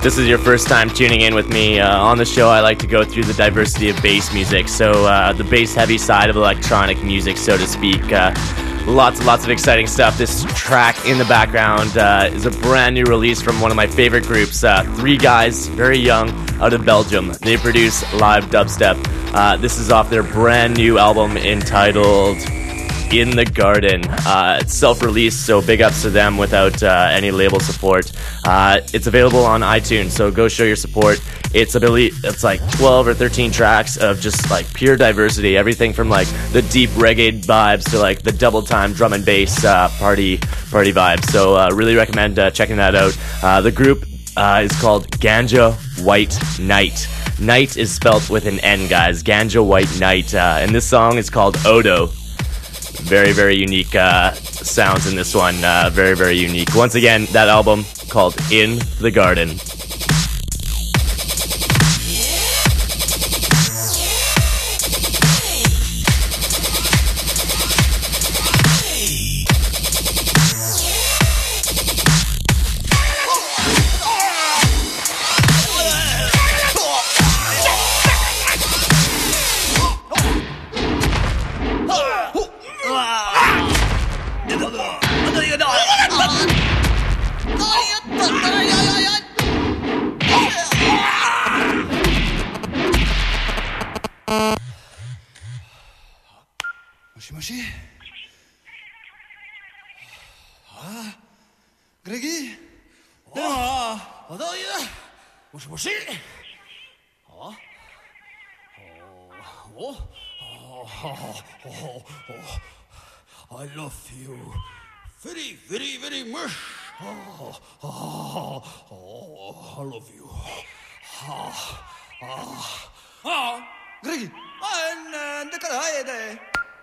If this is your first time tuning in with me on the show, I like to go through the diversity of bass music. So the bass-heavy side of electronic music, so to speak. Lots and lots of exciting stuff. This track in the background is a brand new release from one of my favorite groups. Three guys, very young, out of Belgium. They produce live dubstep. This is off their brand new album entitled In the Garden. It's self-released, so big ups to them without any label support. It's available on iTunes, so go show your support. It's like 12 or 13 tracks of just like pure diversity, everything from like the deep reggae vibes to like the double time drum and bass party vibes. So really recommend checking that out. The group is called Ganja White Night. Night is spelt with an N, guys. Ganja White Night, and this song is called Odo. Very, very unique sounds in this one. Very, very unique. Once again, that album called In the Garden. Moshi? Greggy? Moshi? I love you very, very, very much. I love you. Greggy? Det kan jeg det.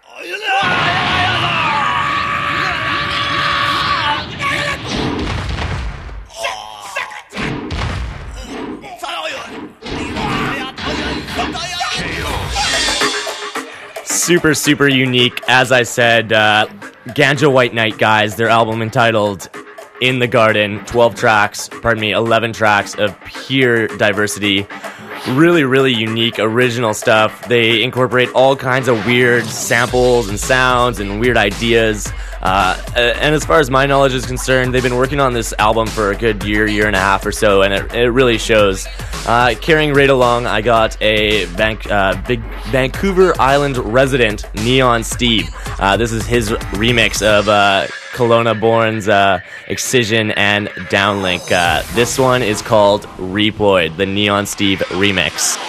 Super, super unique. As I said, Ganja White Night, guys, their album entitled In the Garden, 11 tracks of pure diversity. Really, really unique, original stuff. They incorporate all kinds of weird samples and sounds and weird ideas. And as far as my knowledge is concerned, they've been working on this album for a good year and a half or so, and it really shows. Carrying right along, I got a big Vancouver Island resident, Neon Steve. This is his remix of Kelowna Born's Excision and Downlink. This one is called Reploid, the Neon Steve remix.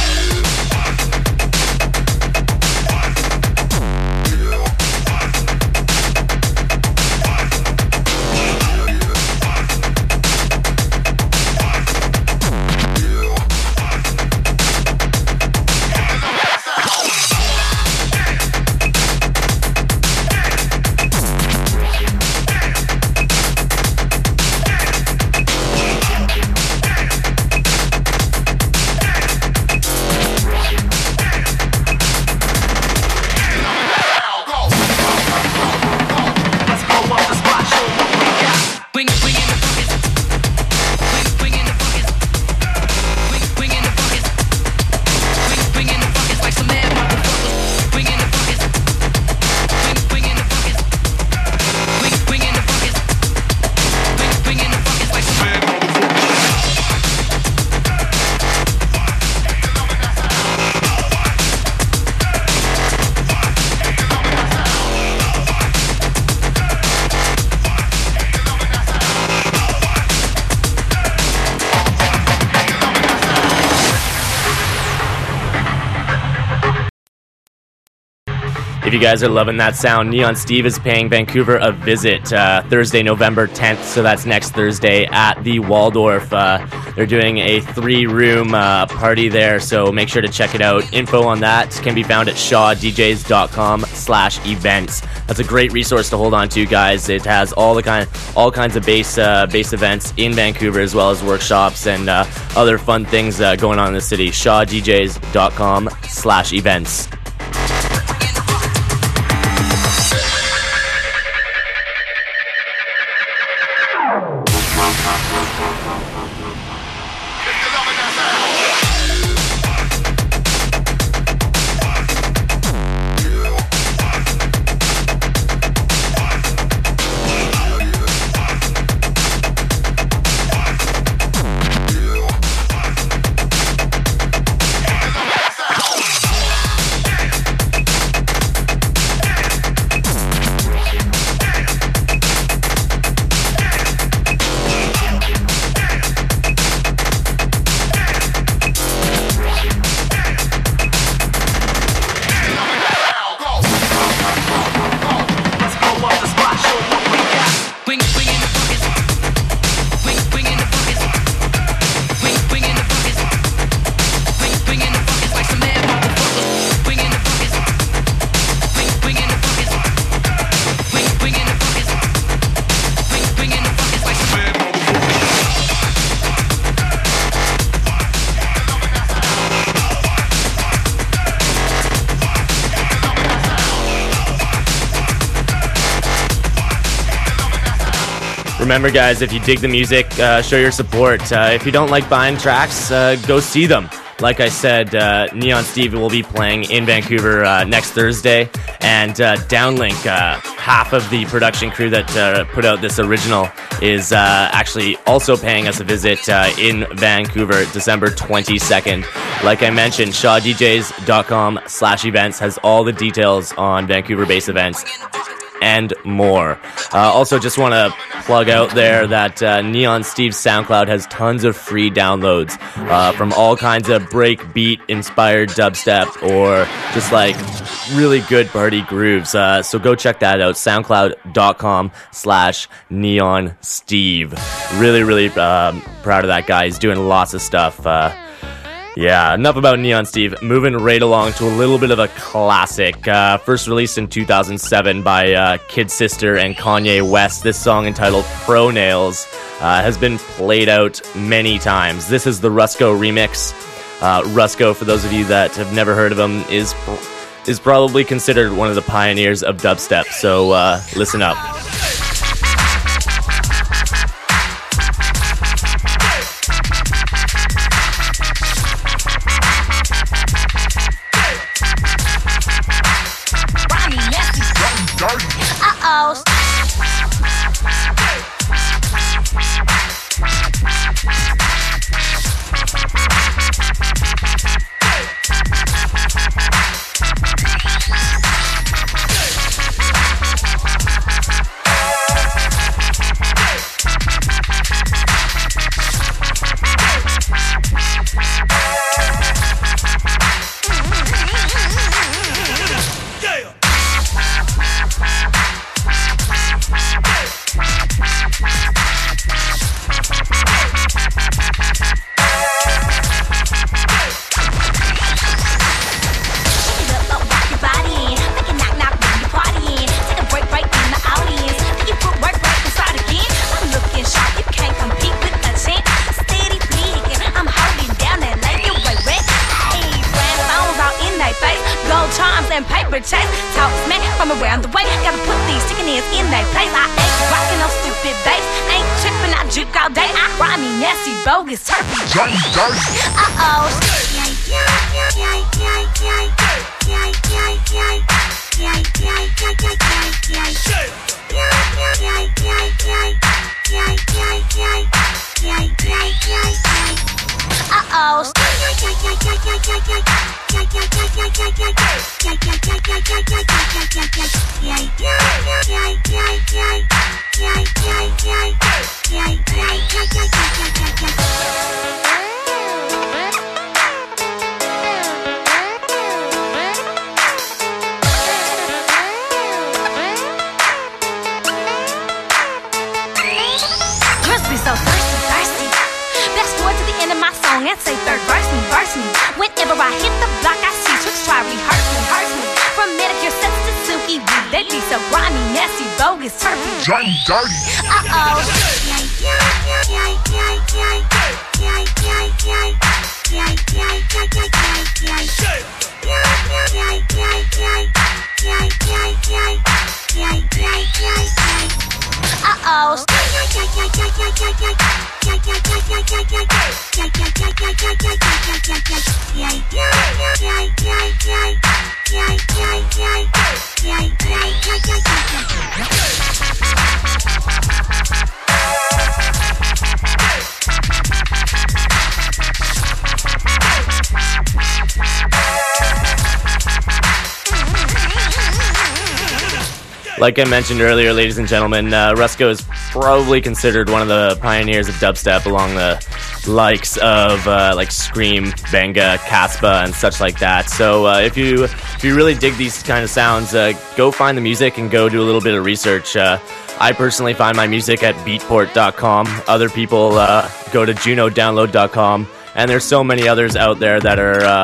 If you guys are loving that sound, Neon Steve is paying Vancouver a visit Thursday, November 10th, so that's next Thursday at the Waldorf. They're doing a 3-room party there, so make sure to check it out. Info on that can be found at shawdjs.com/events. That's a great resource to hold on to, guys. It has all kinds of bass events in Vancouver, as well as workshops and other fun things going on in the city. shawdjs.com/events. Remember, guys, if you dig the music, show your support. If you don't like buying tracks, go see them. Like I said, Neon Steve will be playing in Vancouver next Thursday, and Downlink, half of the production crew that put out this original, is actually also paying us a visit in Vancouver, December 22nd. Like I mentioned, ShawDJs.com/events has all the details on Vancouver-based events and more. Also, just want to plug out there that Neon Steve's SoundCloud has tons of free downloads from all kinds of breakbeat-inspired dubstep or just like really good party grooves. So go check that out, soundcloud.com/Neon Steve. Really, really proud of that guy. He's doing lots of stuff. Yeah, enough about Neon Steve. Moving right along to a little bit of a classic. First released in 2007 by Kid Sister and Kanye West. This song, entitled Pro Nails, has been played out many times. This is the Rusko remix. Rusko, for those of you that have never heard of him, is probably considered one of the pioneers of dubstep. So listen up. Like I mentioned earlier, ladies and gentlemen, Rusko is probably considered one of the pioneers of dubstep, along the likes of like Scream, Benga, Caspa, and such like that. So if you really dig these kind of sounds, go find the music and go do a little bit of research. I personally find my music at beatport.com. Other people go to junodownload.com, and there's so many others out there that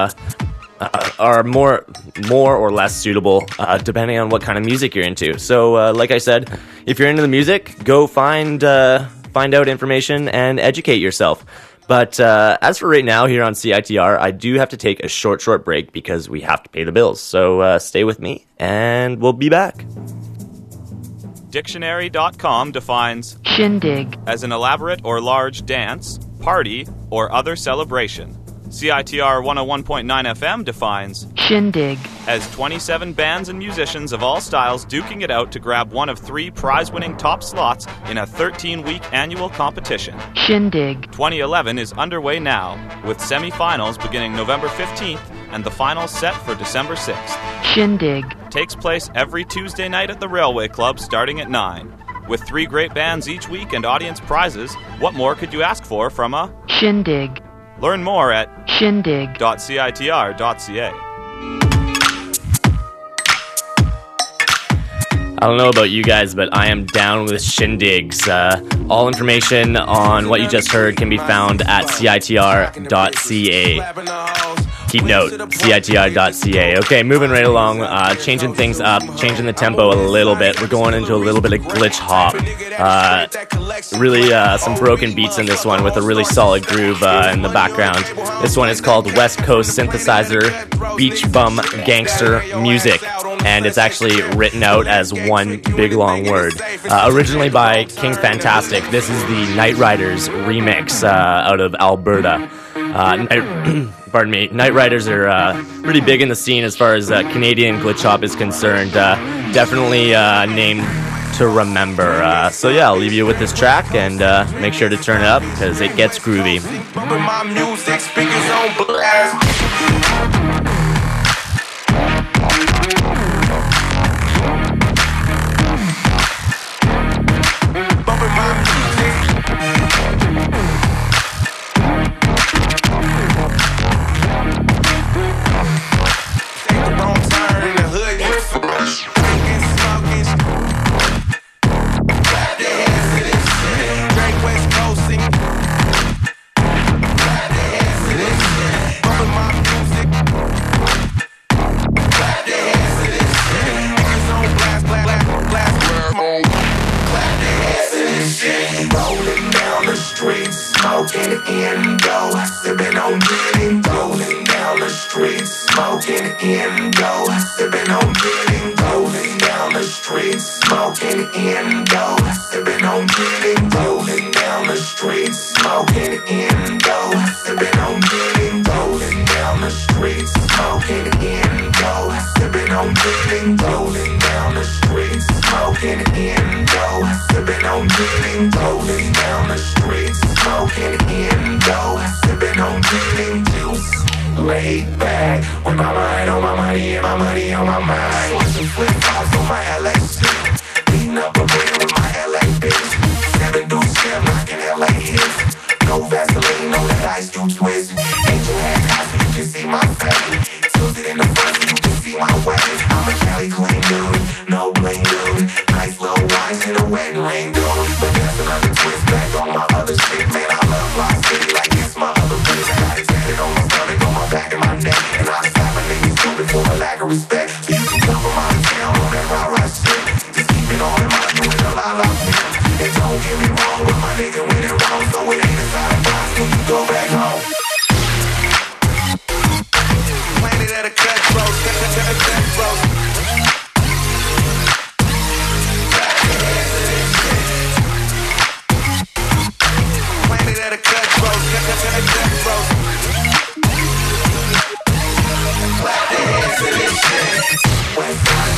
are more or less suitable depending on what kind of music you're into. So like I said, if you're into the music, go find out information and educate yourself. But as for right now here on CITR, I do have to take a short break because we have to pay the bills. So stay with me and we'll be back. Dictionary.com defines Shindig. As an elaborate or large dance, party, or other celebration. CITR 101.9 FM defines Shindig as 27 bands and musicians of all styles duking it out to grab one of 3 prize-winning top slots in a 13-week annual competition. Shindig. 2011 is underway now, with semi-finals beginning November 15th and the finals set for December 6th. Shindig. Takes place every Tuesday night at the Railway Club starting at 9. With 3 great bands each week and audience prizes, what more could you ask for from a Shindig? Learn more at Shindig.citr.ca. I don't know about you guys, but I am down with shindigs. All information on what you just heard can be found at CITR.ca. Keep note, CITR.ca. Okay, moving right along, changing things up, changing the tempo a little bit. We're going into a little bit of glitch hop. Really some broken beats in this one with a really solid groove in the background. This one is called West Coast Synthesizer Beach Bum Gangster Music, and it's actually written out as one big long word. Originally by King Fantastic, this is the Night Riders remix out of Alberta. Pardon me, Night Riders are pretty big in the scene as far as Canadian glitch hop is concerned. Definitely a name to remember. So yeah, I'll leave you with this track and make sure to turn it up because it gets groovy. My music speakers on blast. Laid back with my mind on my money and my money on my mind. Switching flip-flops on my LA suit. Beating up a bed with my LA bitch. 7 deuce shit, knocking LA hits. No Vaseline on that ice cube twist. Angel hat high so you can see my face. Tilted in the front so you can see my waist. I'm a Cali clean dude, no bling dude. Nice little wines in a wedding ring dude. But that's another twist back on my other shit. Man, I love Lost City like it's my other bitch. I got it tatted on my stomach, on my back and my neck. And I slap a nigga stupid for a lack of respect. You can come from out of town on that rah-rah shit. Just keep it all in mind, doing a lot of shit. And don't get me wrong, but my nigga went it wrong. So it ain't a side of box when you go back home. Planted at a cutthroat, cutthroat. Planted at a cutthroat, cutthroat. Clap their hands to this shit. West Side.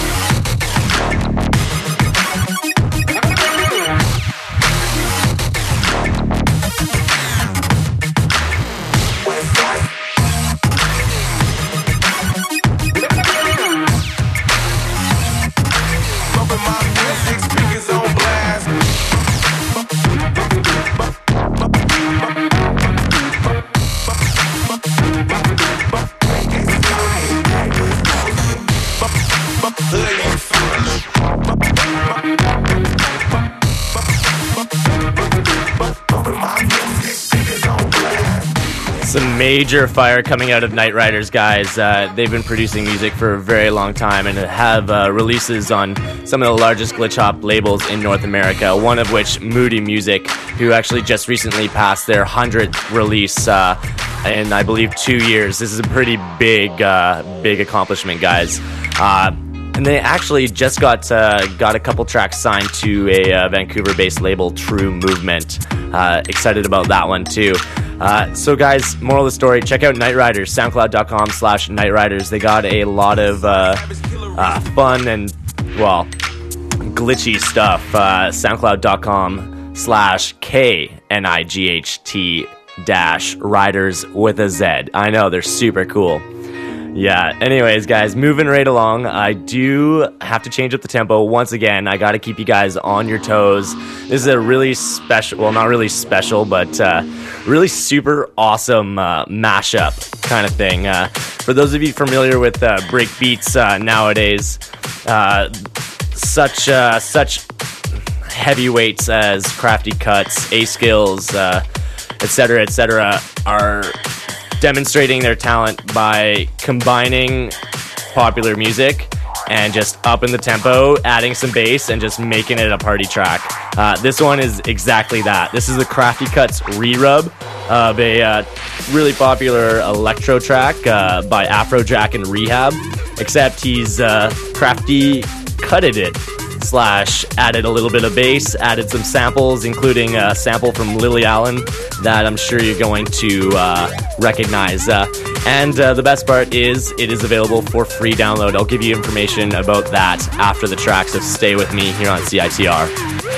West Side. Bumping my music, speakers on blast. Some major fire coming out of Night Riders, guys. They've been producing music for a very long time and have releases on some of the largest glitch hop labels in North America, one of which, Moody Music, who actually just recently passed their 100th release in, I believe, 2 years. This is a pretty big accomplishment, guys. And they actually just got a couple tracks signed to a Vancouver-based label, True Movement. Excited about that one too. So guys, moral of the story, check out Night Riders, soundcloud.com/Night Riders. They got a lot of fun and, well, glitchy stuff. soundcloud.com/KNIGHT-Riders with a Z. I know, they're super cool. Yeah, anyways, guys, moving right along, I do have to change up the tempo. Once again, I got to keep you guys on your toes. This is a really special, well, not really special, but really super awesome mashup kind of thing. For those of you familiar with break beats nowadays, such heavyweights as Crafty Cuts, A-Skills, etc., are demonstrating their talent by combining popular music and just upping the tempo, adding some bass, and just making it a party track. This one is exactly that. This is the Crafty Cuts re-rub of a really popular electro track by Afrojack and Rehab, except he's crafty cutted it / added a little bit of bass, added some samples, including a sample from Lily Allen that I'm sure you're going to recognize. And the best part is it is available for free download. I'll give you information about that after the track, so stay with me here on CITR.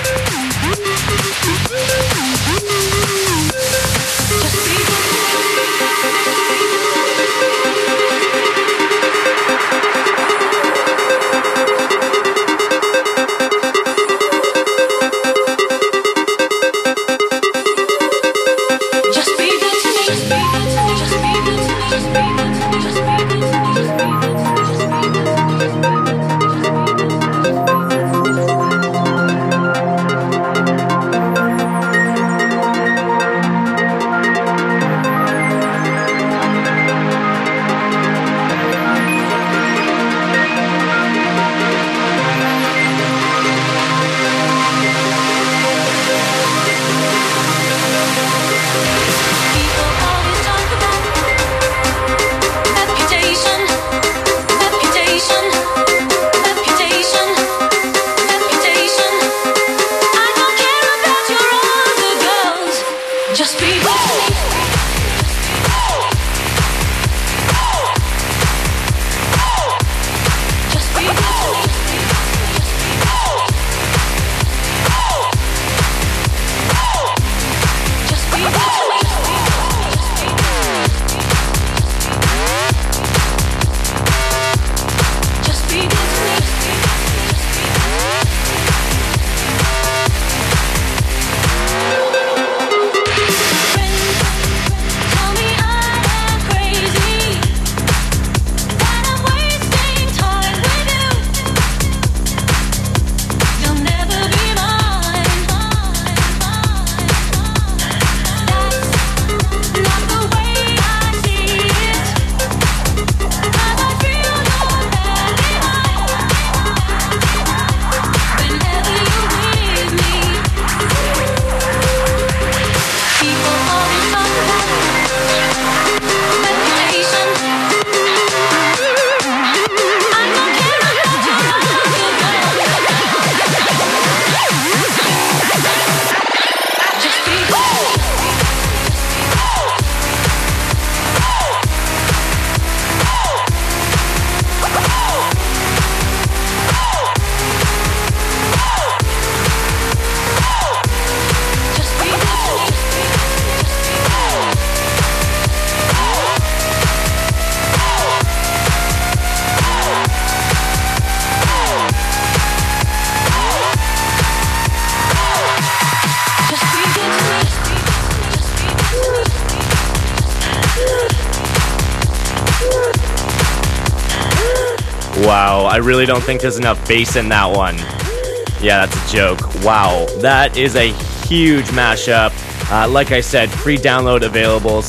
Wow, I really don't think there's enough bass in that one. Yeah, that's a joke. Wow, that is a huge mashup. Like I said, free download available,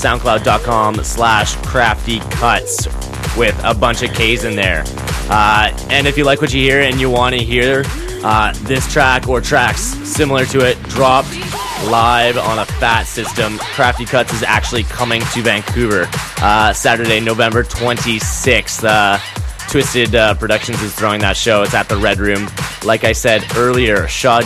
soundcloud.com/craftycuts with a bunch of K's in there. And if you like what you hear and you want to hear this track or tracks similar to it dropped live on a fat system, Crafty Cuts is actually coming to Vancouver Saturday, November 26th. Twisted Productions is throwing that show. It's at the Red Room. Like I said earlier,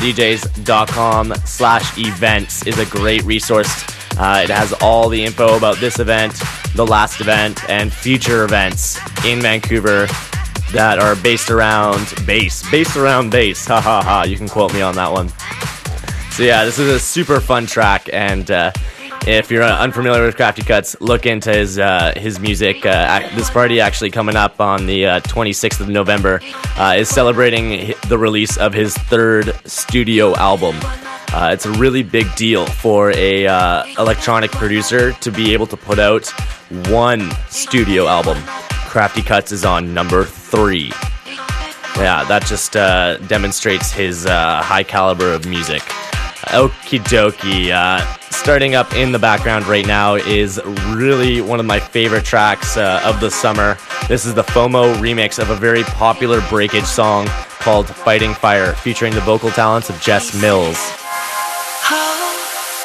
shawdjs.com/events is a great resource. It has all the info about this event, the last event, and future events in Vancouver that are based around bass. Ha ha ha. You can quote me on that one. So yeah, this is a super fun track, and if you're unfamiliar with Crafty Cuts, look into his music. This party actually coming up on the 26th of November is celebrating the release of his third studio album. It's a really big deal for a electronic producer to be able to put out one studio album. Crafty Cuts is on number 3. Yeah, that just demonstrates his high caliber of music. Okie dokie. Starting up in the background right now is really one of my favorite tracks of the summer. This is the FOMO remix of a very popular breakage song called Fighting Fire, featuring the vocal talents of Jess Mills. Hold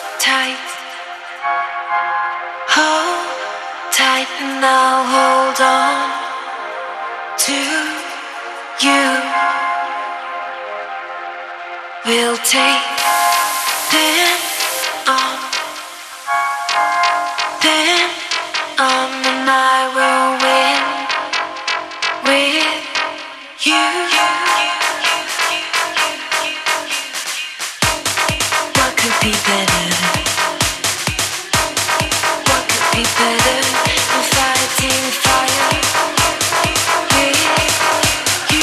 tight, and I'll hold on to you. We'll take them on, and I will win with you. What could be better? What could be better than fighting fire with you?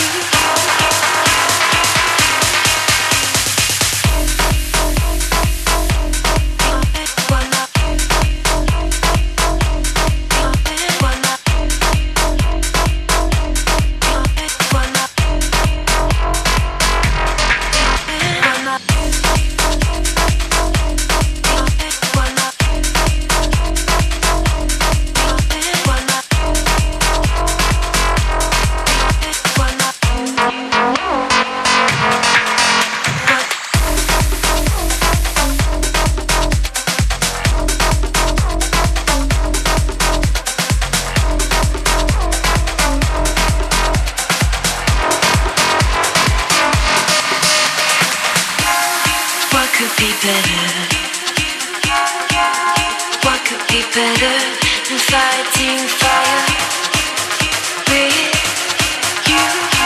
What could be better than fighting fire with you?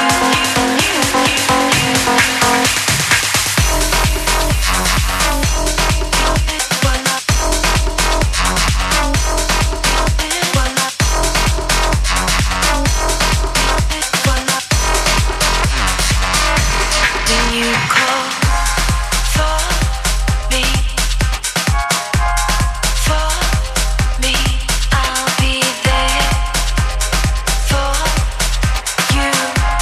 When you call for me, I'll be there for you.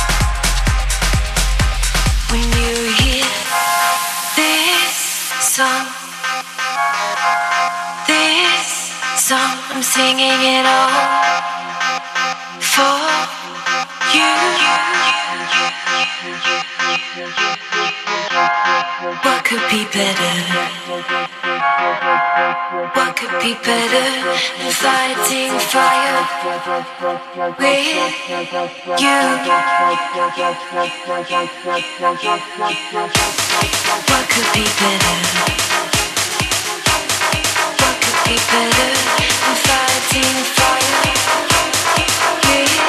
When you hear this song, I'm singing it all for you. What could be better? What could be better than fighting fire with you? What could be better? What could be better than fighting fire with you?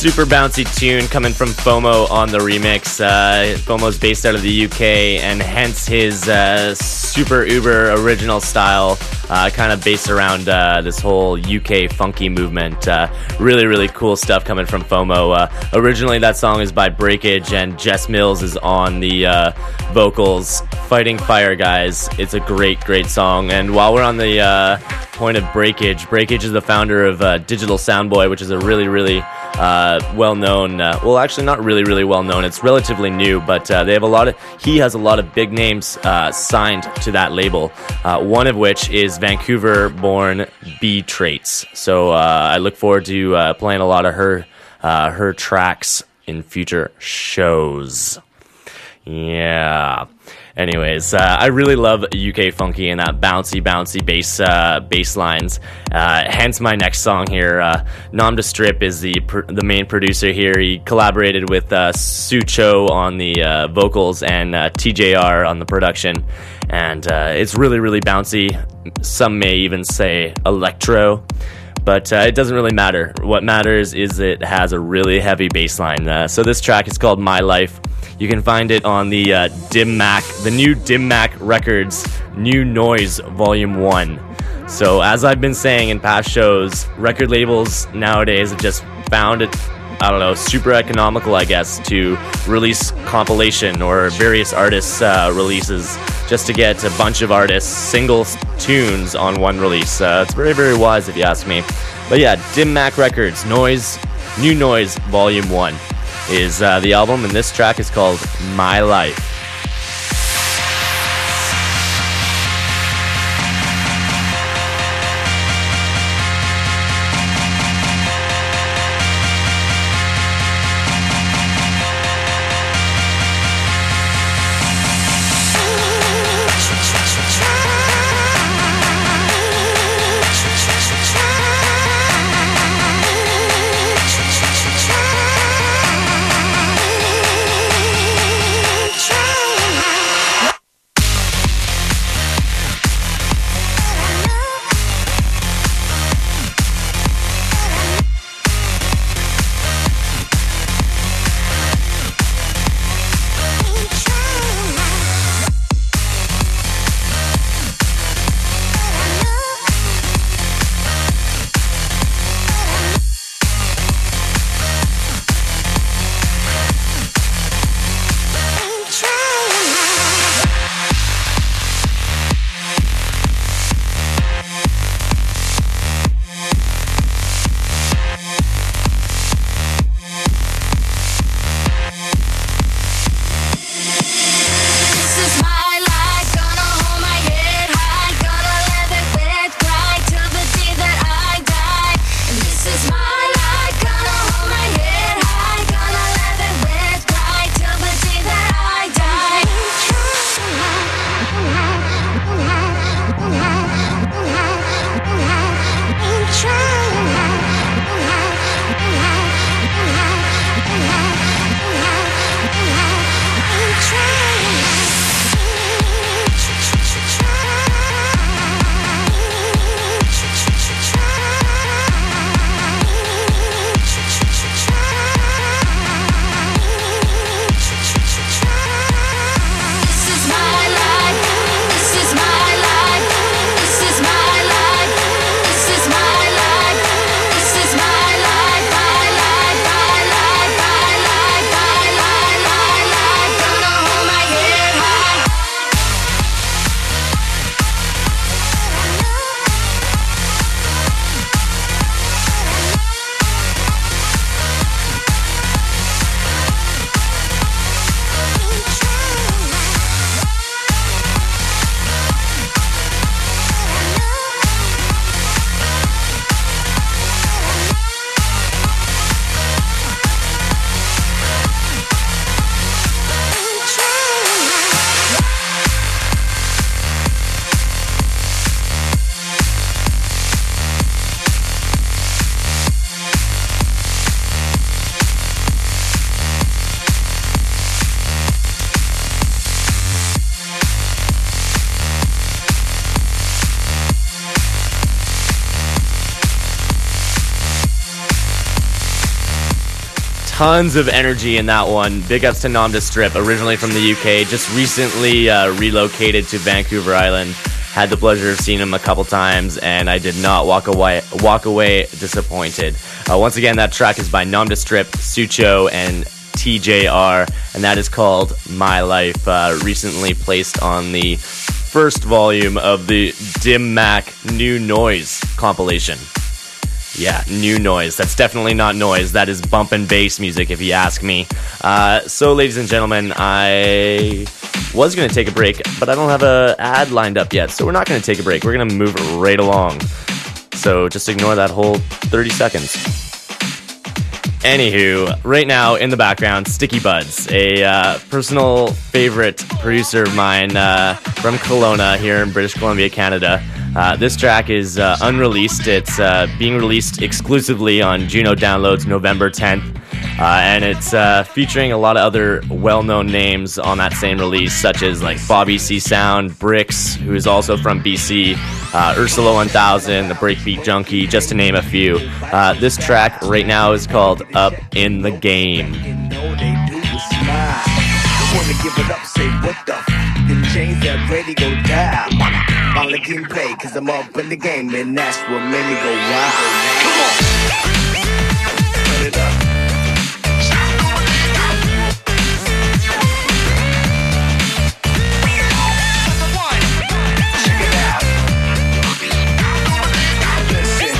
super bouncy tune coming from FOMO on the remix. FOMO's based out of the UK, and hence his super uber original style, kind of based around this whole UK funky movement. Really, really cool stuff coming from FOMO. Originally, that song is by Breakage, and Jess Mills is on the vocals. Fighting Fire, guys. It's a great, great song. And while we're on the point of Breakage is the founder of Digital Soundboy, which is a really, really well-known, well, actually not really, really well-known. It's relatively new, but he has a lot of big names signed to that label, one of which is Vancouver-born B Traits. So I look forward to playing a lot of her tracks in future shows. Yeah. Anyways, I really love UK funky and that bouncy bass lines. Hence my next song here. Nom de Strip is the main producer here. He collaborated with Sue Cho on the vocals and TJR on the production. And it's really, really bouncy. Some may even say electro. But it doesn't really matter. What matters is it has a really heavy bass line. So this track is called My Life. You can find it on the the new Dim Mak Records New Noise Volume 1. So as I've been saying in past shows, record labels nowadays have just found it, I don't know, super economical, I guess, to release compilation or various artists' releases just to get a bunch of artists' single tunes on one release. It's very, very wise if you ask me. But yeah, Dim Mak Records, New Noise Volume 1 is the album, and this track is called My Life. Try tons of energy in that one. Big ups to Nondescript, originally from the UK, just recently relocated to Vancouver Island. Had the pleasure of seeing him a couple times, and I did not walk away disappointed. Once again, that track is by Nondescript, Sucho, and TJR, and that is called My Life, recently placed on the first volume of the Dim Mak New Noise compilation. Yeah, new noise. That's definitely not noise. That is bump and bass music, if you ask me. So, ladies and gentlemen, I was going to take a break, but I don't have an ad lined up yet, so we're not going to take a break. We're going to move right along. So just ignore that whole 30 seconds. Anywho, right now in the background, Sticky Buds, a personal favorite producer of mine from Kelowna here in British Columbia, Canada. This track is unreleased. It's being released exclusively on Juno Downloads November 10th. And it's featuring a lot of other well-known names on that same release, such as like Bobby C Sound, Bricks, who is also from BC, Ursula 1000, the Breakbeat Junkie, just to name a few. This track right now is called Up in the Game. Wanna give it up, say what the then change that radio dial. While the game play, cause I'm up in the game, and that's what made me go wild. Come on! Turn it up. Check it out. Listen.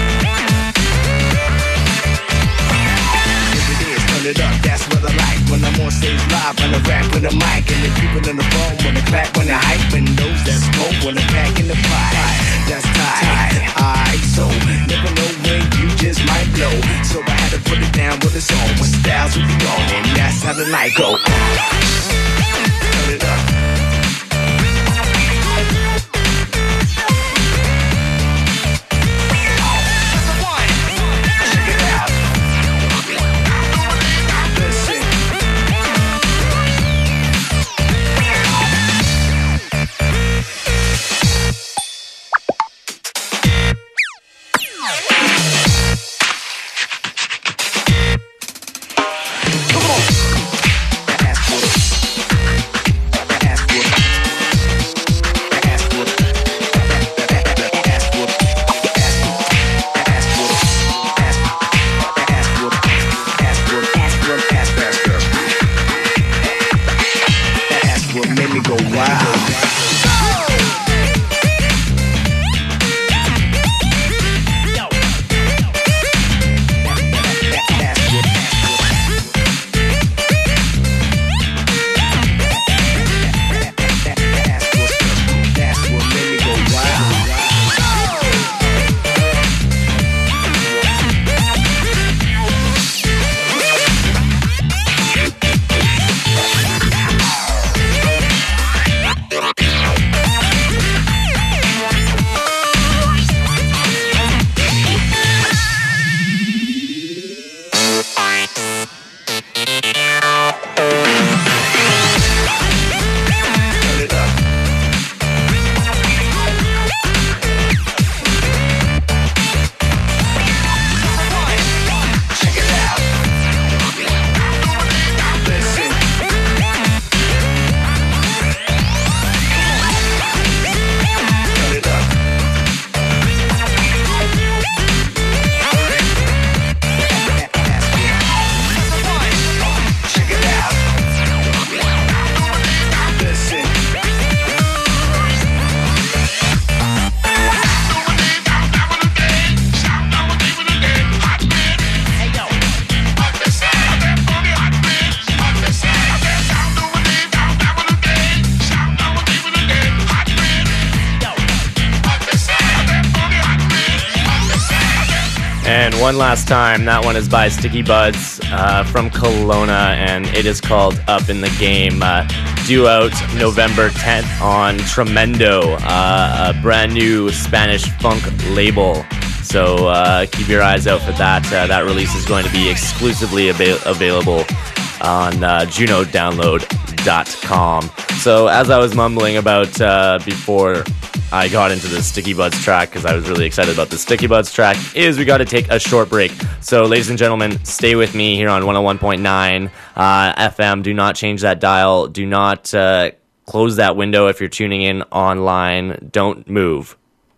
If it is, turn it up, that's what I like. When I'm on stage live, when I rap with a mic, and the people in the phone, when I clap, when I hype, and those that smoke, when I back in the pie, that's tight. Alright, so never know when you just might blow. So I had to put it down with a song, when styles would be gone, and that's how the night go. Turn it up. Check it out. Listen. Come on. Ass whoop. Ass whoop. Ass whoop. Ass whoop. Ass whoop. Ass whoop. Ass whoop. Ass whoop. Ass whoop. Ass whoop made me go wild. That's what made me go wild. Turn it up. Check it out. Listen. Turn it up. Check it out. Listen. And one last time, that one is by Sticky Buds from Kelowna, and it is called Up in the Game. Due out November 10th on Tremendo, a brand new Spanish funk label. So keep your eyes out for that. That release is going to be exclusively available on Juno Download stickybuds.com. So as I was mumbling about before I got into the Sticky Buds track, because I was really excited about the Sticky Buds track, is we got to take a short break. So ladies and gentlemen, stay with me here on 101.9 FM. Do not change that dial. Do not close that window if you're tuning in online. Don't move.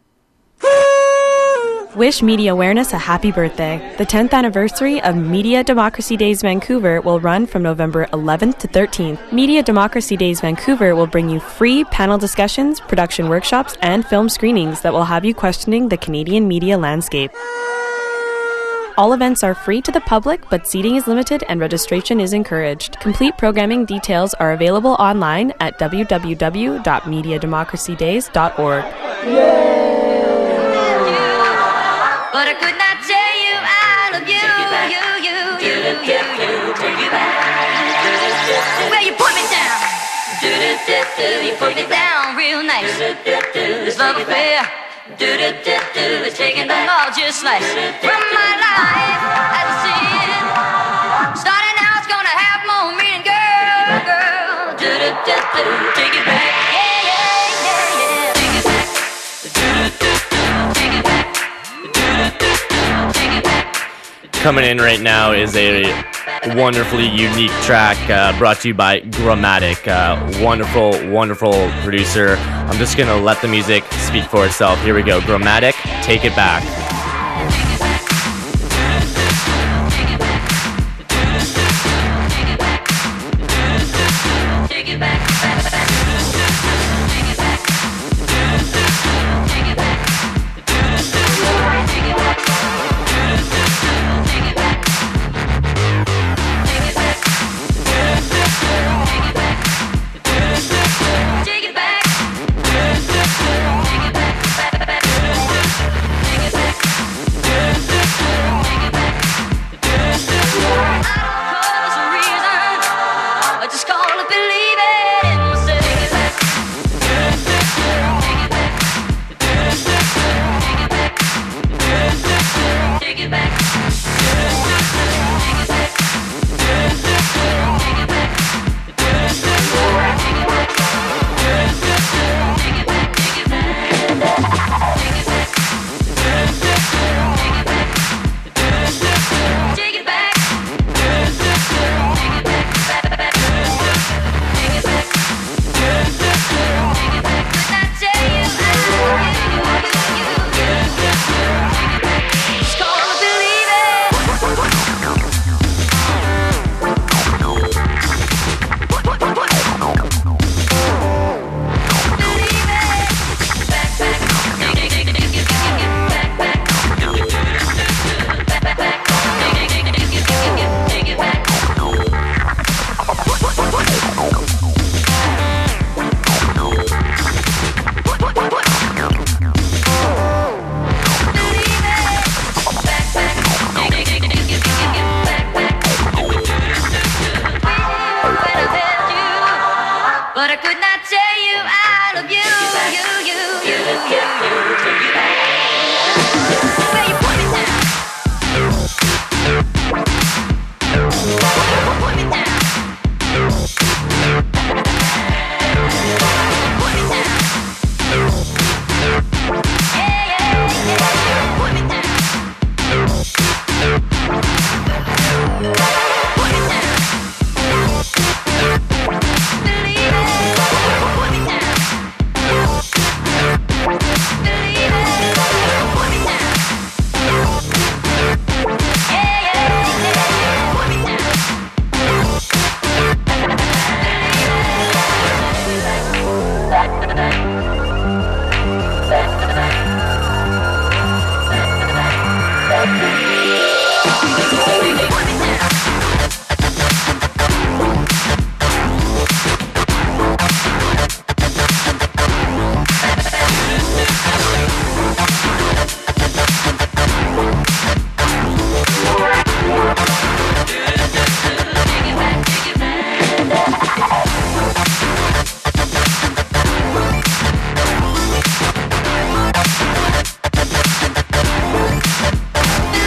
Wish Media Awareness a happy birthday. The 10th anniversary of Media Democracy Days Vancouver will run from November 11th to 13th. Media Democracy Days Vancouver will bring you free panel discussions, production workshops, and film screenings that will have you questioning the Canadian media landscape. All events are free to the public, but seating is limited and registration is encouraged. Complete programming details are available online at www.mediademocracydays.org. But I could not tell you I love you, take you back. Well, you put me down, you put me down real nice. This love affair, it's taking them all just like from my life as I see it. Starting now, it's gonna have more meaning, girl. Take it back, yeah. Take it back, take it back. Coming in right now is a wonderfully unique track brought to you by Grammatic. Wonderful producer. I'm just going to let the music speak for itself. Here we go. Grammatic, Take It Back. Take it back. But I could not tell you I love you, Well, you put me down. Put me down. Put me down. Yeah. Put me down. Put me down.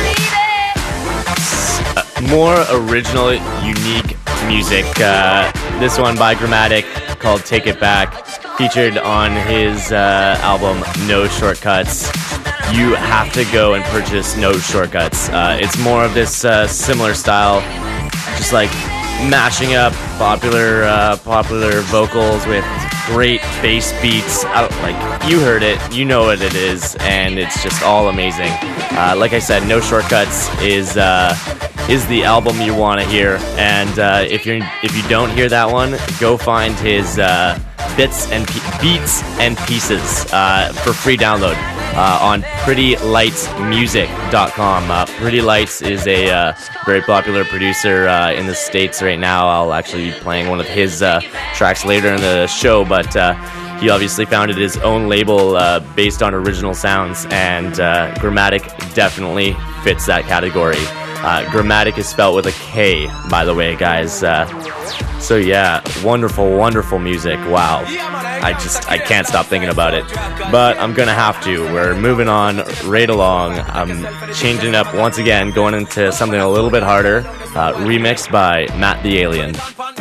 More original, unique music This one by Grammatic called Take It Back, featured on his album No Shortcuts. You have to go and purchase No Shortcuts. It's more of this similar style, just like mashing up popular vocals with great bass beats. Like, you heard it, you know what it is, and it's just all amazing. Like I said, No Shortcuts is the album you want to hear, and if you don't hear that one, go find his Beats and Pieces for free download on PrettyLightsMusic.com. Pretty Lights is a very popular producer in the States right now. I'll actually be playing one of his tracks later in the show, but he obviously founded his own label based on original sounds, and Grammatic definitely fits that category. Grammatic is spelled with a K, by the way, guys. So yeah, wonderful music. Wow. I can't stop thinking about it. But I'm gonna have to. We're moving on right along. I'm changing it up once again, going into something a little bit harder. Remixed by Matt the Alien.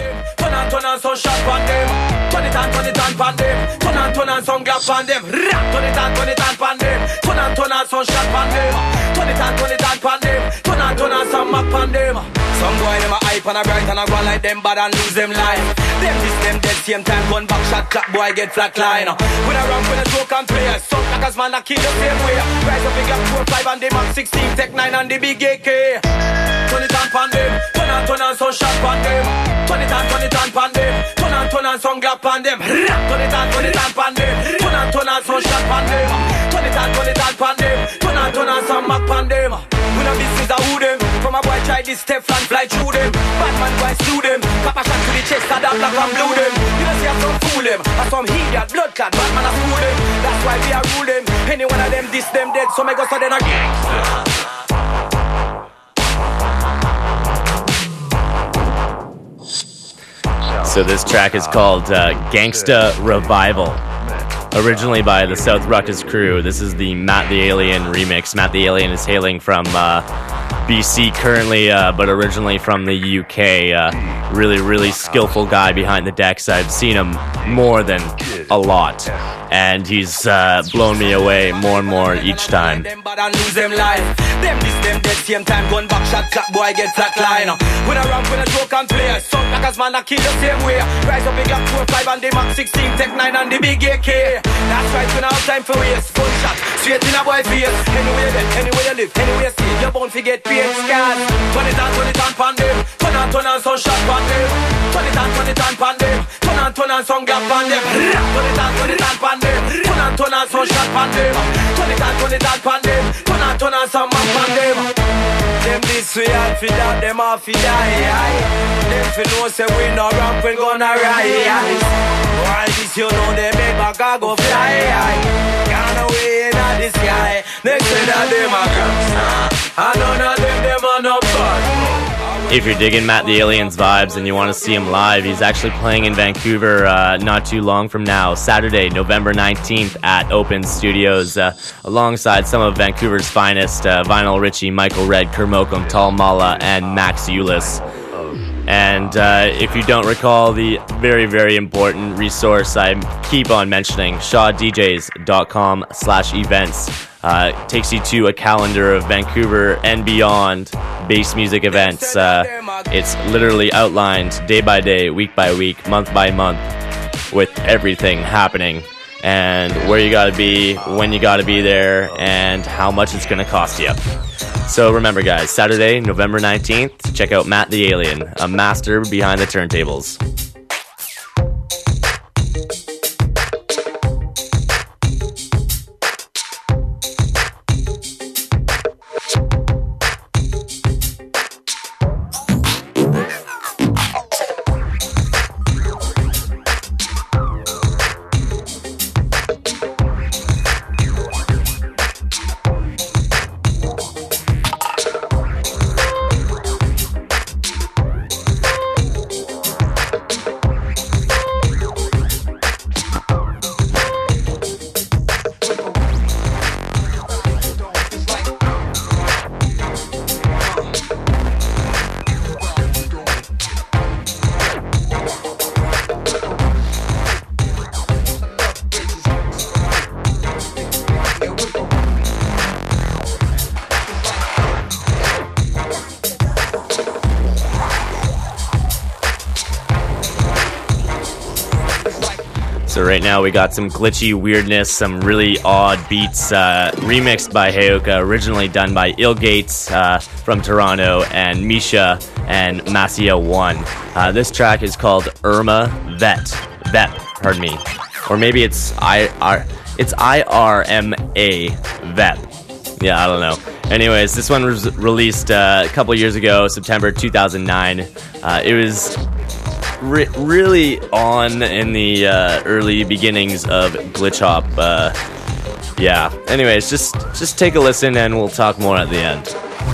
Some boy them a hype and a bright and a run like them bad and lose them life. Them this them dead same time gun back shot clap boy get flatline. When I run with a joke and play, some knockers man a kill the same way. Rise up big up 4-5 and the Mac 16 Tech 9 and the big AK. Turn it on pan them, turn on some shot pan them. Turn it on pan them, turn on some glap pan them. Turn it on pan them, turn on some shot pan them. Turn it on pan them, turn on some Mac pan them. We know this is a who them. From a boy try this step and fly through them. Batman boy slew them. Papa shot to the chest and that black and blue them. You don't see how some fool them. Or some idiot blood clot Batman a fool them. That's why we are rule them. Any one of them diss them dead. So me go so then a gangster. So this track is called Gangsta Revival. Originally by the South Ruckus crew. This is the Matt the Alien remix. Matt the Alien is hailing from BC currently, but originally from the UK. Really skillful guy behind the decks. I've seen him more than a lot, and he's blown me away more and more each time. Them this them dead same time gun back shot clap boy get flatline. When I run with a joke and play, some knockers man a kill the same way. Rise up big up 4-5 and the Mac 16 Tech 9 and the big AK. That's right, we don't have time for waste. Full shot straight in a boy face. Anywhere you live, anywhere you see, you're bound to get paid scars. Turn it on pan them. Turn on some shot pan them. Turn it on pan them. Turn on some gap pan them. Turn it on pan them. Turn on some shot pan them. Turn it on pan them. Turn on some man pan them. Them this we all fi that, them all fi die. Them fi know say we no ramp, we gonna rise. While this you know they make back a go fly. Gone away in the sky. Next to that them a gangsta. And none of them are no fun. If you're digging Matt the Alien's vibes and you want to see him live, he's actually playing in Vancouver not too long from now, Saturday, November 19th at Open Studios, alongside some of Vancouver's finest, Vinyl Richie, Michael Red, Kermokum, Tal Mala, and Max Eulis. And if you don't recall the very important resource I keep on mentioning, ShawDJs.com/events, takes you to a calendar of Vancouver and beyond bass music events. It's literally outlined day by day, week by week, month by month, with everything happening and where you gotta be, when you gotta be there, and how much it's gonna cost you. So remember, guys, Saturday, November 19th, check out Matt the Alien, a master behind the turntables. right now we got some glitchy weirdness, some really odd beats, remixed by Heyoka, originally done by Illgates from Toronto, and Misha and Masia 1. This track is called Irma Vep, pardon me. Or maybe it's IRMA Vep. Yeah, I don't know. Anyways, this one was released a couple years ago, September 2009. It was really on in the early beginnings of glitch hop. Yeah. Anyways, just take a listen and we'll talk more at the end.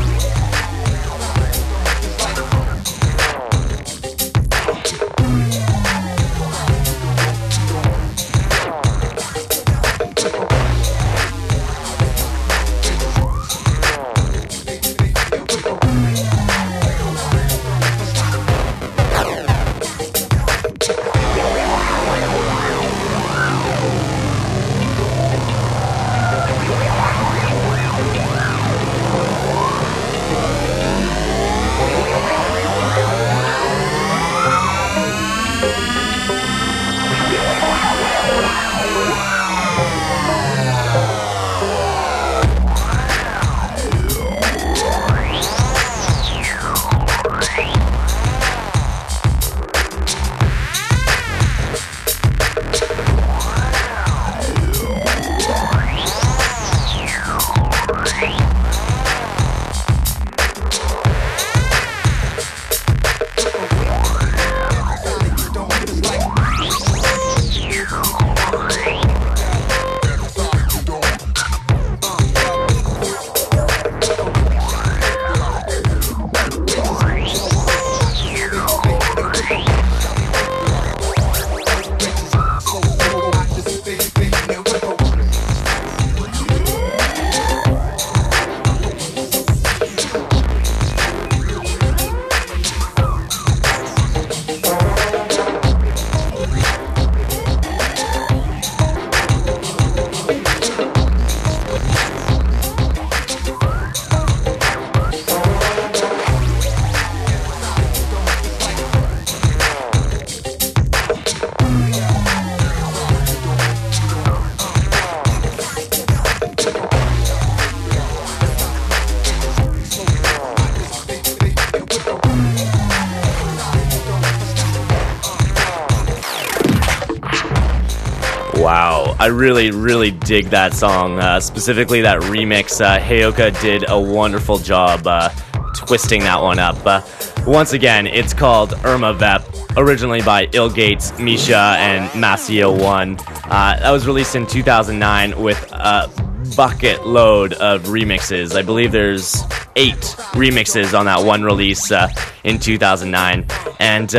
Wow, I really dig that song, specifically that remix. Heyoka did a wonderful job twisting that one up. Once again, it's called Irma Vep, originally by Illgates, Misha, and Masia 1. That was released in 2009 with a bucket load of remixes. I believe there's 8 remixes on that one release in 2009. And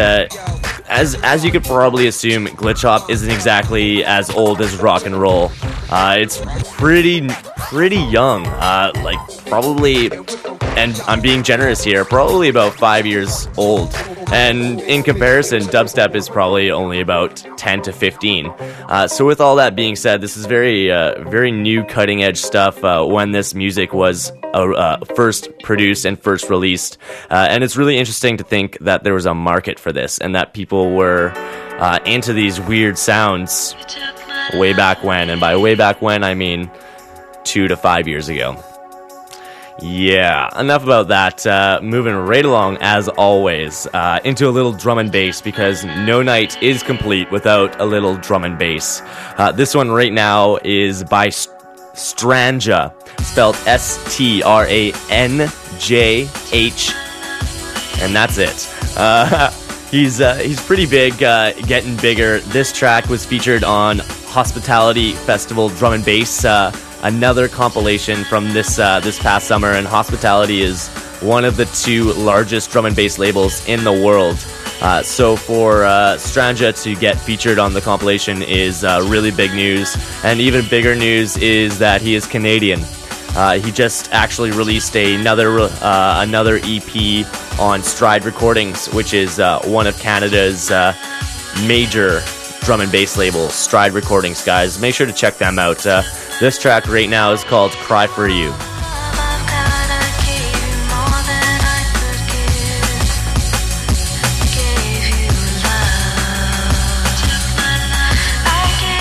as you could probably assume, glitch hop isn't exactly as old as rock and roll. It's pretty young, like probably, and I'm being generous here, probably about 5 years old. And in comparison, dubstep is probably only about 10 to 15. So with all that being said, this is very new cutting edge stuff when this music was first produced and first released. And it's really interesting to think that there was a market for this and that people were into these weird sounds way back when. And by way back when, I mean 2 to 5 years ago. Yeah, enough about that. Moving right along, as always, into a little drum and bass, because no night is complete without a little drum and bass. This one right now is by Stranja, spelled Stranjh, and that's it. He's pretty big, getting bigger. This track was featured on Hospitality Festival Drum and Bass, another compilation from this past summer, and Hospitality is one of the 2 largest drum and bass labels in the world. So for Stranja to get featured on the compilation is really big news, and even bigger news is that he is Canadian. He just actually released another EP on Stride Recordings, which is one of Canada's major drum and bass labels, Stride Recordings, guys. Make sure to check them out. This track right now is called Cry For You. I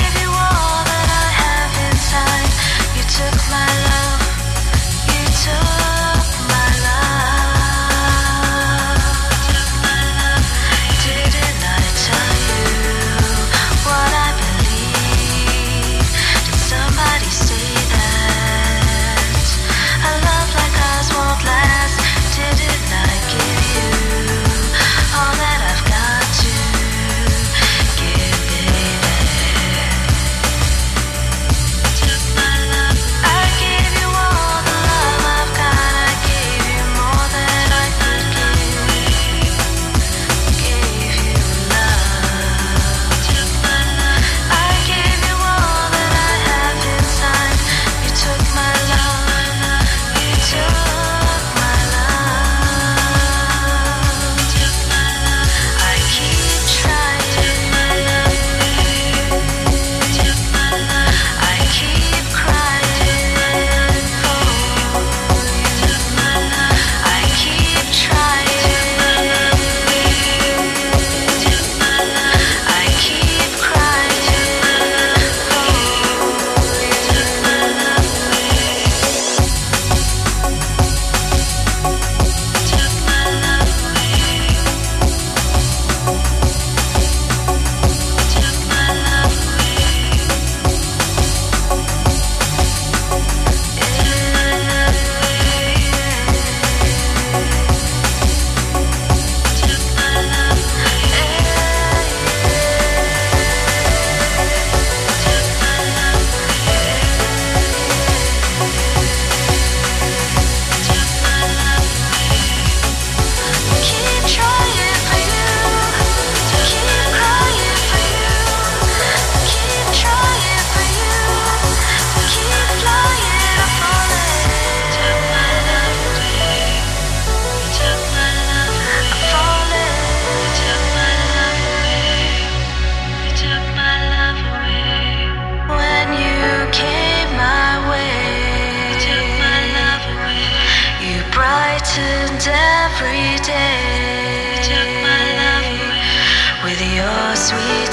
brightened every day. You took my love away with your sweet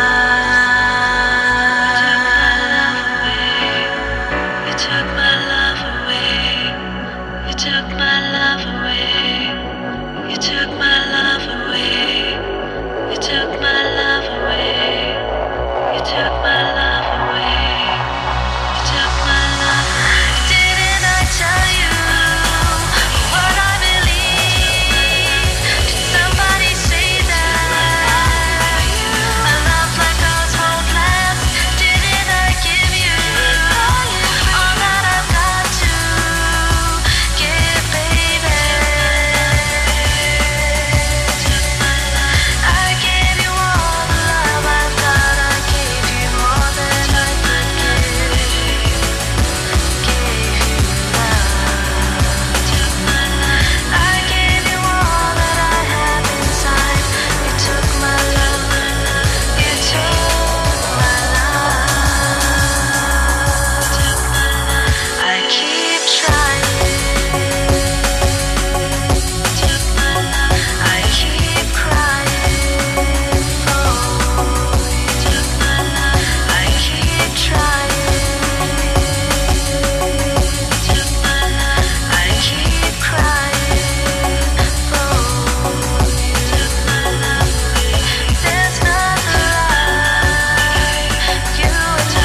smile. You took my love away. You took my love away. You took my love away. You took my love away. You took my love away. You took my love away. Didn't I tell you what I believe? Did somebody say that a love like ours won't last? Didn't I give you all that I've got to give, baby? I gave you all the love I've got. I gave you more than I could give. Gave you love. I gave you all that I have inside. You took my love. You took my love. I keep trying. I keep crying for you. I keep trying. I keep crying for you. There's nothing like you and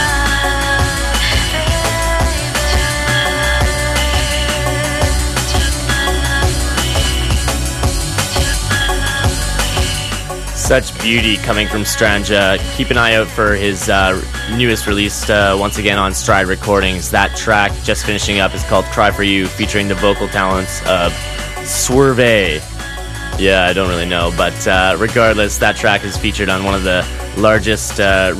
Such beauty coming from Stranja. Keep an eye out for his newest release, once again on Stride Recordings. That track, just finishing up, is called Cry For You, featuring the vocal talents of Swerve. Yeah, I don't really know, but regardless, that track is featured on one of the largest, the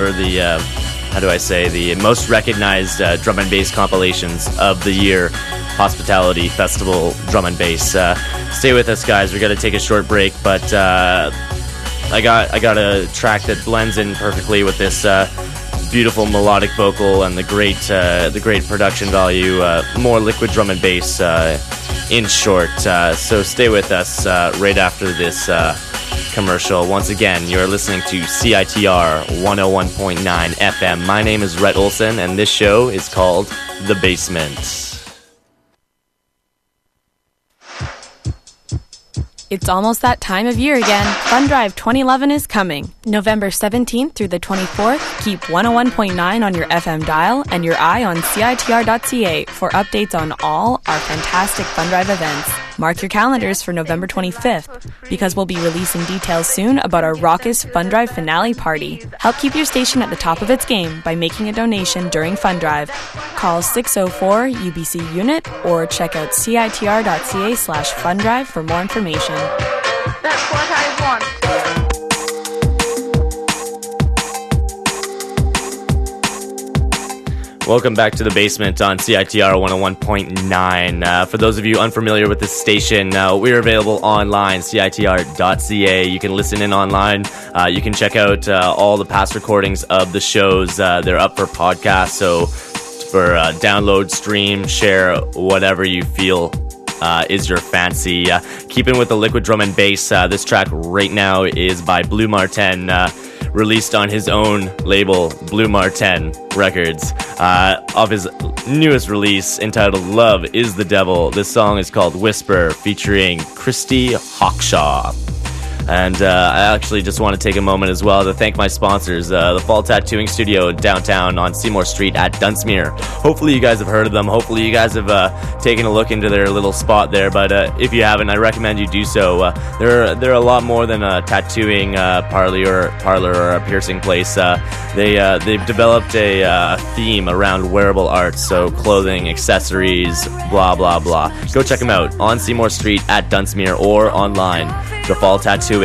most recognized drum and bass compilations of the year, Hospitality Festival Drum and Bass. Stay with us, guys. We're going to take a short break, but I got a track that blends in perfectly with this beautiful melodic vocal and the great production value, more liquid drum and bass, in short. So stay with us right after this commercial. Once again, you're listening to CITR 101.9 FM. My name is Rhett Olson, and this show is called The Basement. It's almost that time of year again. Fun Drive 2011 is coming. November 17th through the 24th, keep 101.9 on your FM dial and your eye on CITR.ca for updates on all our fantastic Fun Drive events. Mark your calendars for November 25th, because we'll be releasing details soon about our raucous Fun Drive finale party. Help keep your station at the top of its game by making a donation during Fun Drive. Call 604-UBC-UNIT or check out CITR.ca/fundrive for more information. That's what I want. Welcome back to The Basement on CITR 101.9. For those of you unfamiliar with this station, we're available online, CITR.ca. You can listen in online. You can check out all the past recordings of the shows. They're up for podcast, so for download, stream, share, whatever you feel is your fancy. Keeping with the liquid drum and bass, this track right now is by Blue Martin, released on his own label, Blue Martin Records, of his newest release entitled Love Is the Devil. This song is called Whisper, featuring Christy Hawkshaw. And I actually just want to take a moment as well to thank my sponsors, the Fall Tattooing Studio downtown on Seymour Street at Dunsmuir. Hopefully you guys have heard of them. Hopefully you guys have taken a look into their little spot there. But if you haven't, I recommend you do so. They're a lot more than a tattooing parlor or a piercing place. They've developed a theme around wearable arts, so clothing, accessories, blah blah blah. Go check them out on Seymour Street at Dunsmuir or online, thefalltattooing.com.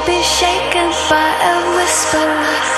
be shaken by a whisper.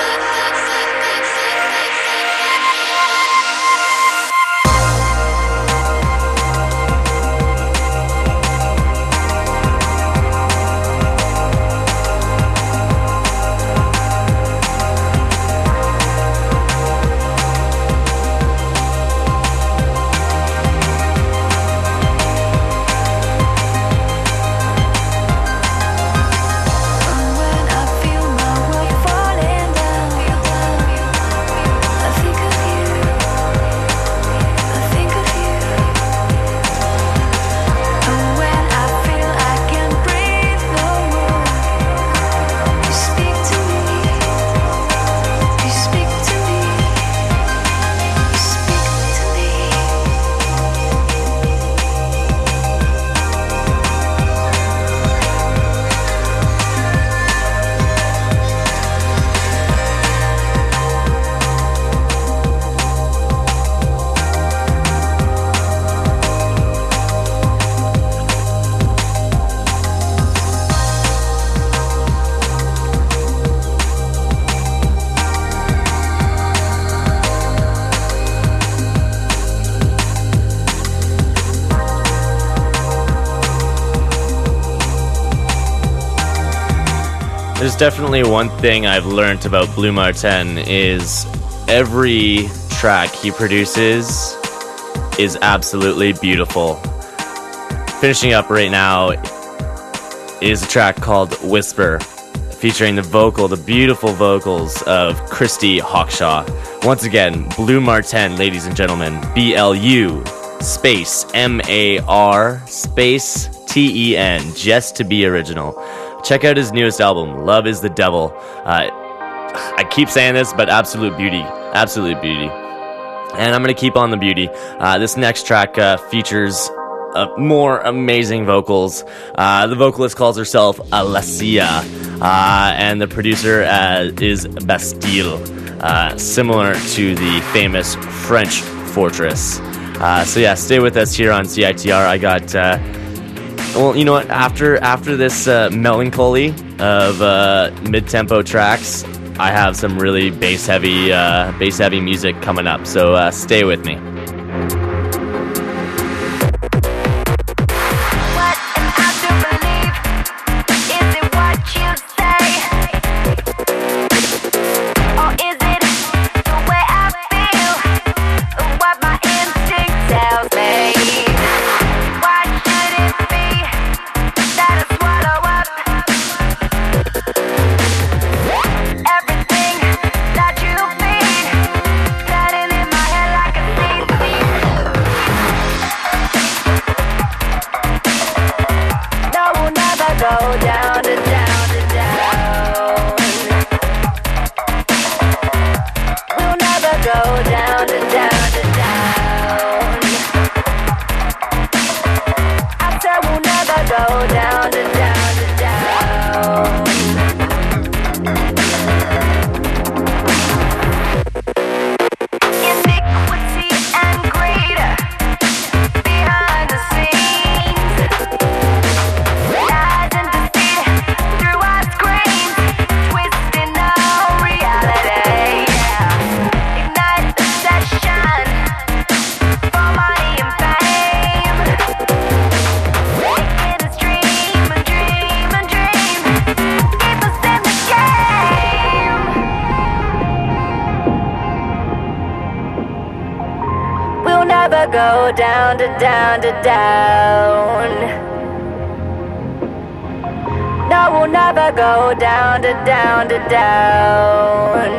There's definitely one thing I've learned about Blue Martin is every track he produces is absolutely beautiful. Finishing up right now is a track called Whisper, featuring the beautiful vocals of Christy Hawkshaw. Once again, Blue Martin, ladies and gentlemen, BLU space MAR space TEN, just to be original. Check out his newest album, Love is the Devil. I keep saying this, but absolute beauty. Absolute beauty. And I'm going to keep on the beauty. This next track features more amazing vocals. The vocalist calls herself Alessia, and the producer is Bastille, similar to the famous French Fortress. So yeah, stay with us here on CITR. I got... well, you know what? After this melancholy of mid-tempo tracks, I have some really bass-heavy music coming up. So stay with me. Go down to down to down. No, we'll never go down to down to down.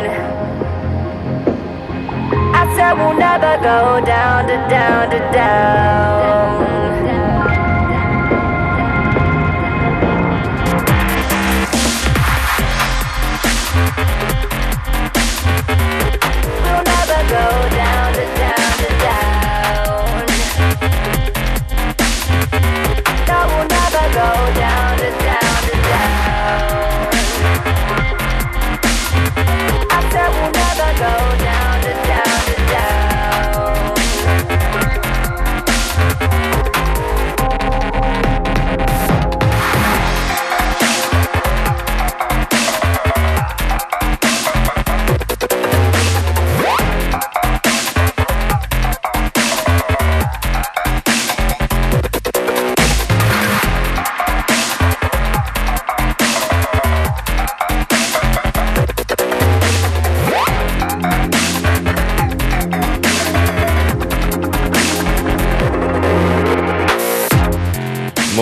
I said we'll never go down to down to down. We'll never go down to down to down. No, we'll never go down to down to down. I said we'll never go down to down to down.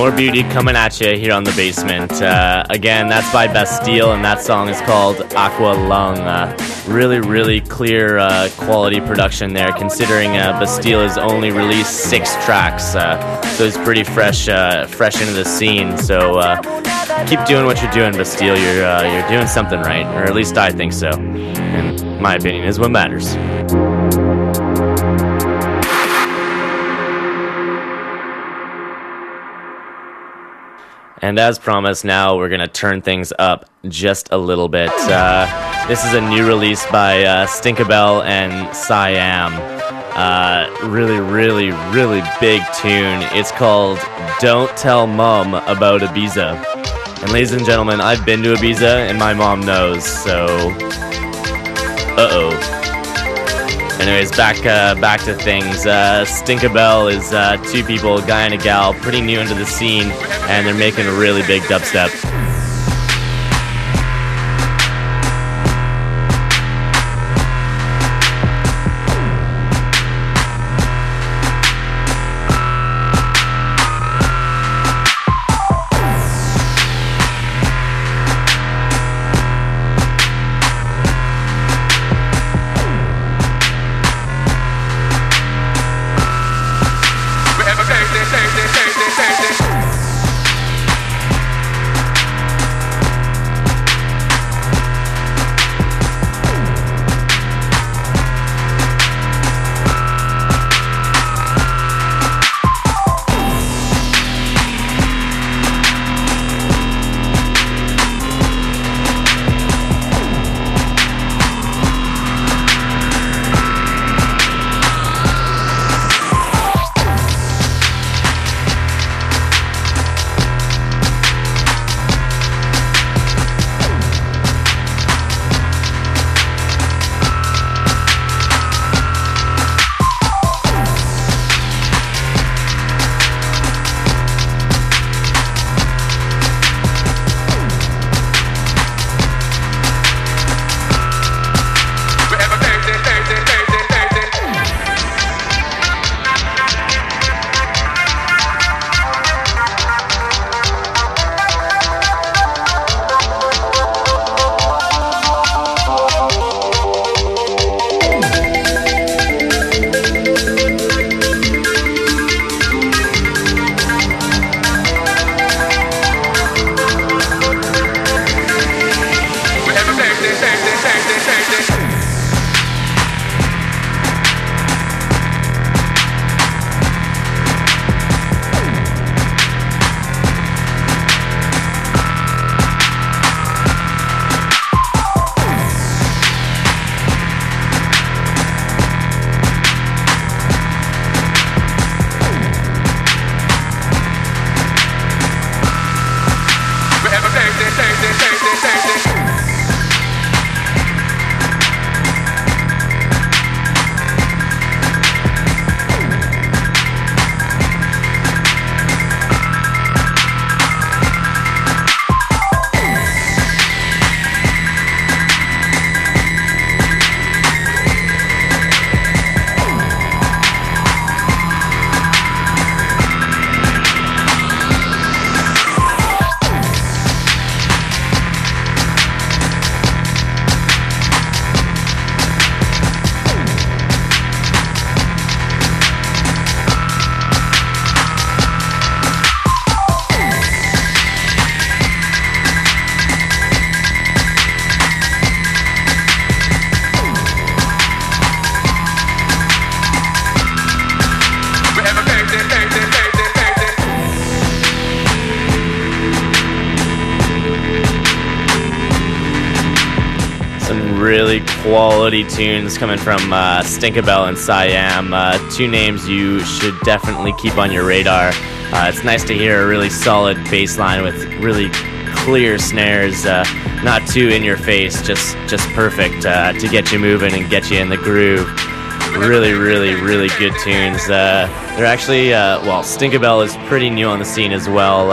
more beauty coming at you here on the basement. Again, that's by Bastille, and that song is called Aqua Lung. Really, really clear quality production there, considering Bastille has only released 6 tracks, so it's pretty fresh into the scene. So keep doing what you're doing, Bastille. You're doing something right, or at least I think so. And my opinion is what matters. And as promised, now we're going to turn things up just a little bit. This is a new release by Stinkabell and Siam. Really, really, really big tune. It's called Don't Tell Mom About Ibiza. And ladies and gentlemen, I've been to Ibiza and my mom knows, so... Uh-oh. Anyways, back to things. Stinkabell is 2 people, a guy and a gal, pretty new into the scene, and they're making a really big dubstep. Really quality tunes coming from Stinkabell and Siam. 2 names you should definitely keep on your radar. It's nice to hear a really solid bass line with really clear snares, not too in your face, just perfect to get you moving and get you in the groove. Really, really, really good tunes. They're actually, Stinkabell is pretty new on the scene as well.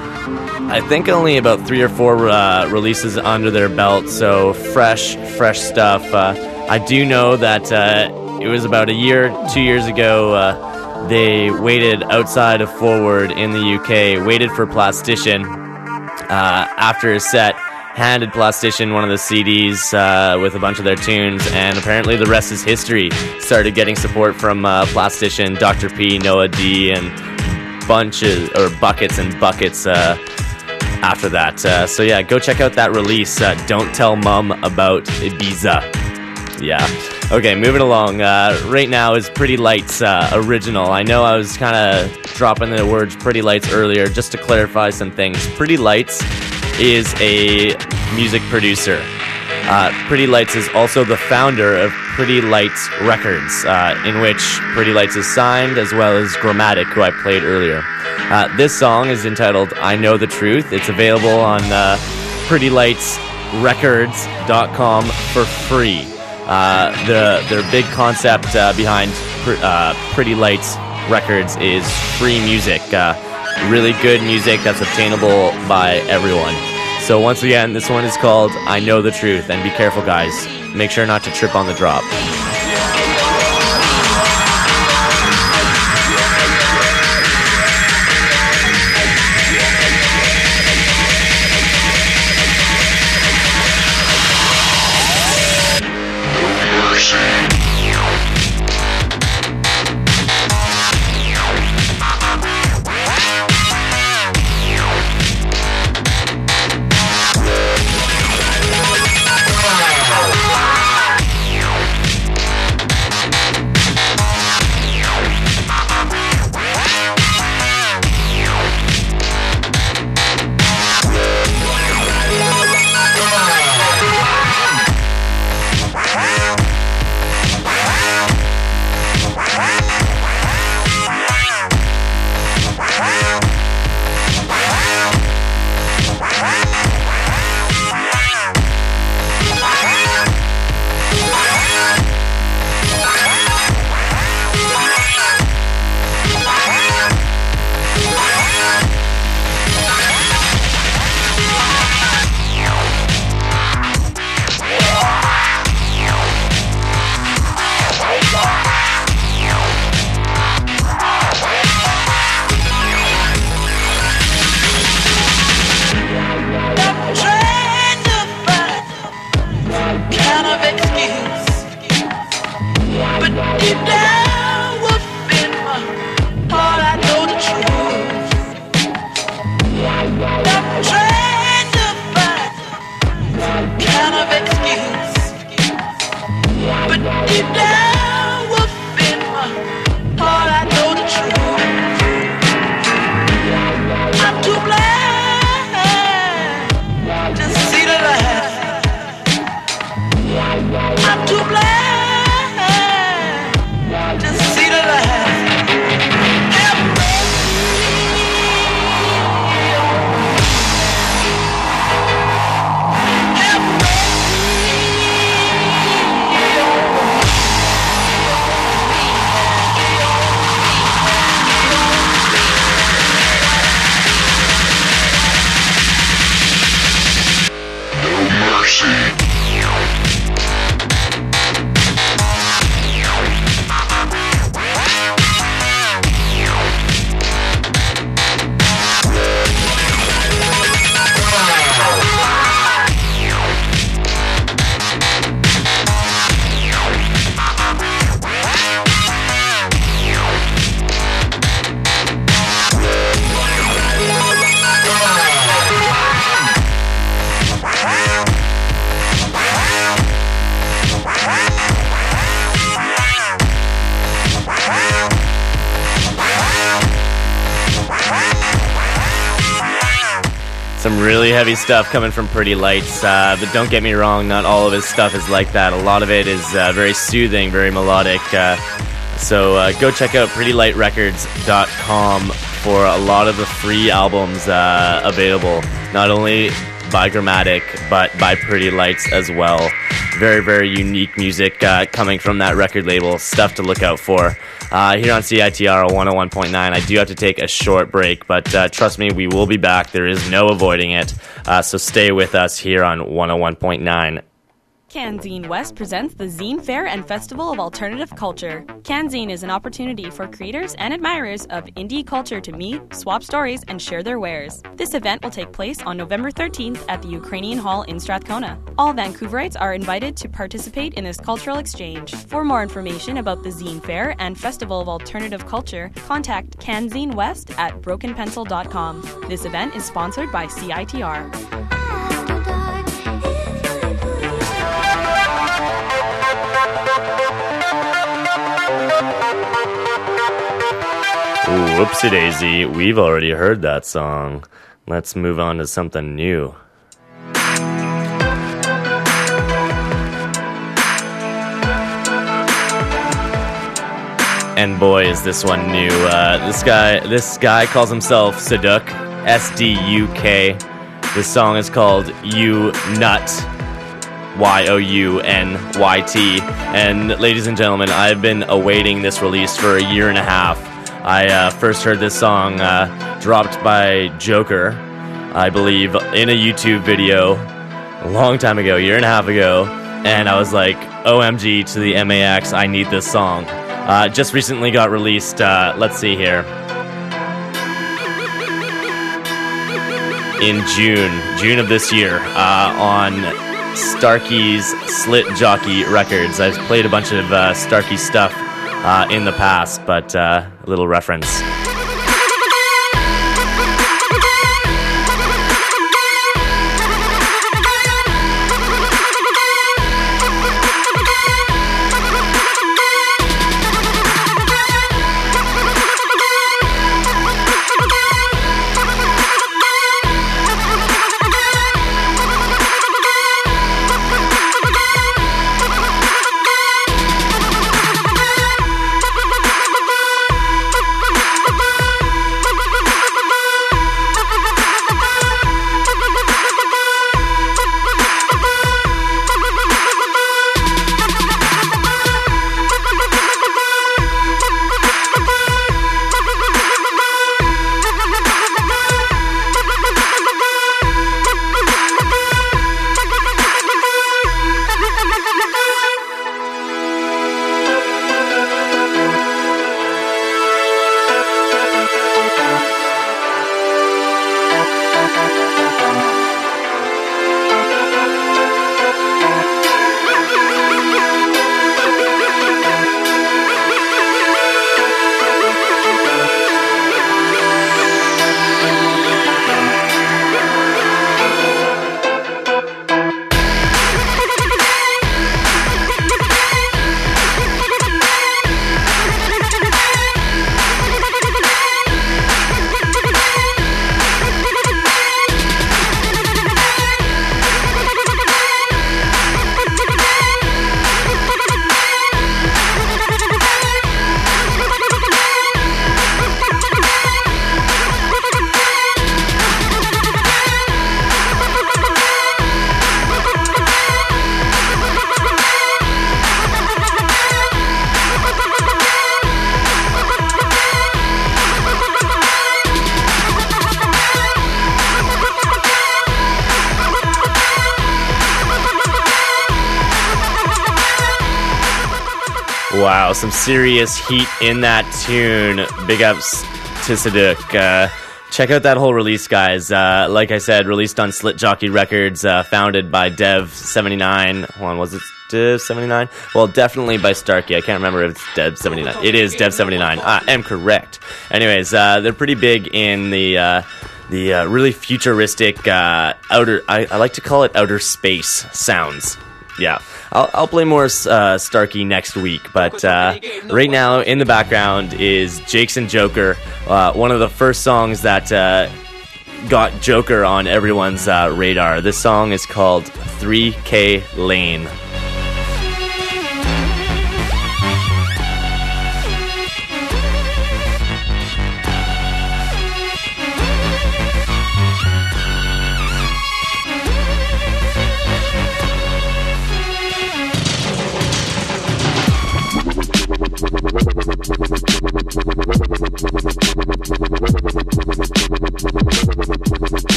I think only about 3 or 4 releases under their belt, so fresh stuff. I do know that it was about 2 years ago They waited outside of Forward in the UK, waited for Plastician after his set, handed Plastician one of the CDs with a bunch of their tunes, and apparently the rest is history. Started getting support from Plastician, Dr. P, Noah D, and buckets and buckets after that. So yeah, go check out that release, Don't Tell Mum About Ibiza. Yeah. Okay, moving along. Right now is Pretty Lights original. I know I was kind of dropping the words Pretty Lights earlier just to clarify some things. Pretty Lights is a music producer. Pretty Lights is also the founder of Pretty Lights Records, in which Pretty Lights is signed, as well as Grammatic, who I played earlier. This song is entitled I Know the Truth. It's available on prettylightsrecords.com for free. Their big concept behind Pretty Lights Records is free music. Really good music that's obtainable by everyone. So once again, this one is called I Know the Truth. And be careful, guys. Make sure not to trip on the drop. Some really heavy stuff coming from Pretty Lights, but don't get me wrong, not all of his stuff is like that. A lot of it is very soothing, very melodic. So go check out prettylightrecords.com for a lot of the free albums available, not only by Grammatic, but by Pretty Lights as well. Very, very unique music coming from that record label. Stuff to look out for. Here on CITR 101.9, I do have to take a short break, but trust me, we will be back. There is no avoiding it. So stay with us here on 101.9. CanZine West presents the Zine Fair and Festival of Alternative Culture. CanZine is an opportunity for creators and admirers of indie culture to meet, swap stories, and share their wares. This event will take place on November 13th at the Ukrainian Hall in Strathcona. All Vancouverites are invited to participate in this cultural exchange. For more information about the Zine Fair and Festival of Alternative Culture, contact CanZine West at brokenpencil.com. This event is sponsored by CITR. Whoopsie daisy, we've already heard that song. Let's move on to something new. And boy, is this one new. This guy calls himself Saduk, S-D-U-K. This song is called You Nut, Y-O-U-N-Y-T. And ladies and gentlemen, I've been awaiting this release for a year and a half. I first heard this song dropped by Joker, I believe, in a YouTube video a long time ago, a year and a half ago, and I was like, OMG to the MAX, I need this song. Just recently got released, let's see here, in June of this year, on Starkey's Slit Jockey Records. I've played a bunch of Starkey stuff in the past, but a little reference. Wow, some serious heat in that tune. Big ups to Saduk. Check out that whole release, guys. Like I said, released on Slit Jockey Records, founded by Dev79. Hold on, was it Dev79? Well, definitely by Starkey. I can't remember if it's Dev79. It is Dev79. I am correct. Anyways, they're pretty big in the really futuristic outer. I like to call it outer space sounds. Yeah, I'll play more Starkey next week, but right now in the background is Jakes and Joker, one of the first songs that got Joker on everyone's radar. This song is called 3K Lane.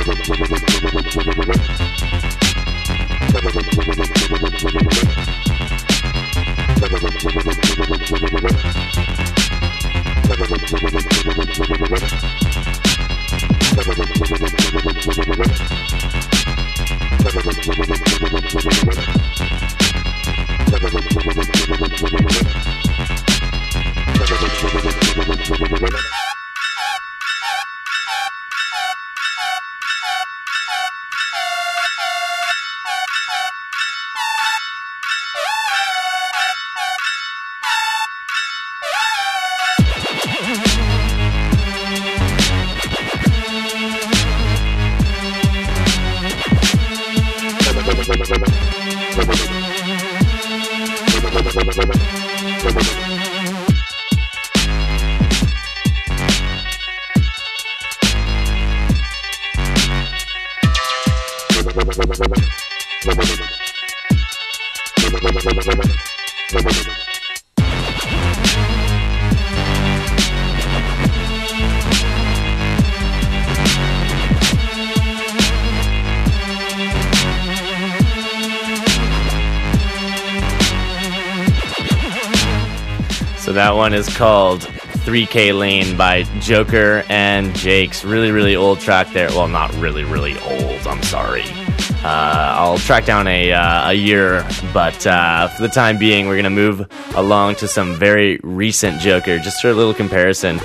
That one is called 3K Lane by Joker and Jakes. Really, really old track there. Well, not really, really old. I'm sorry. I'll track down a year, but for the time being, we're going to move along to some very recent Joker, just for a little comparison,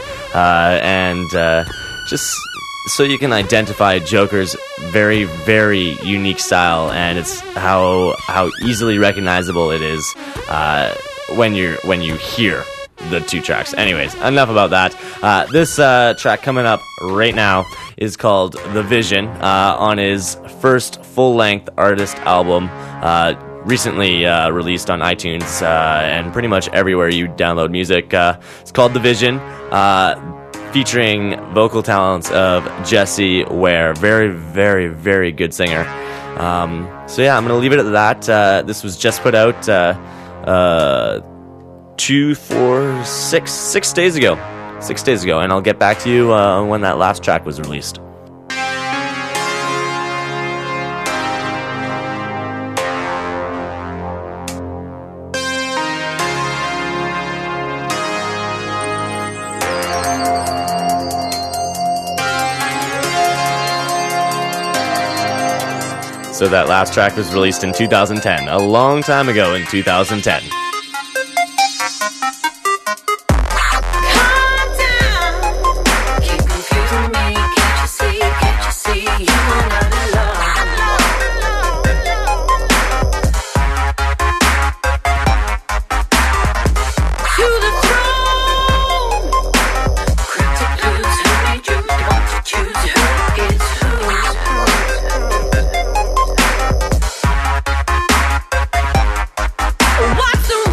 and just so you can identify Joker's very, very unique style, and it's how easily recognizable it is when you hear the two tracks. Anyways, enough about that. This track coming up right now is called The Vision, on his first full-length artist album, recently released on iTunes and pretty much everywhere you download music. It's called The Vision, featuring vocal talents of Jessie Ware. Very, very, very good singer. So yeah, I'm going to leave it at that. This was just put out 6 days ago. 6 days ago, and I'll get back to you when that last track was released. So that last track was released in 2010, a long time ago in 2010. What's the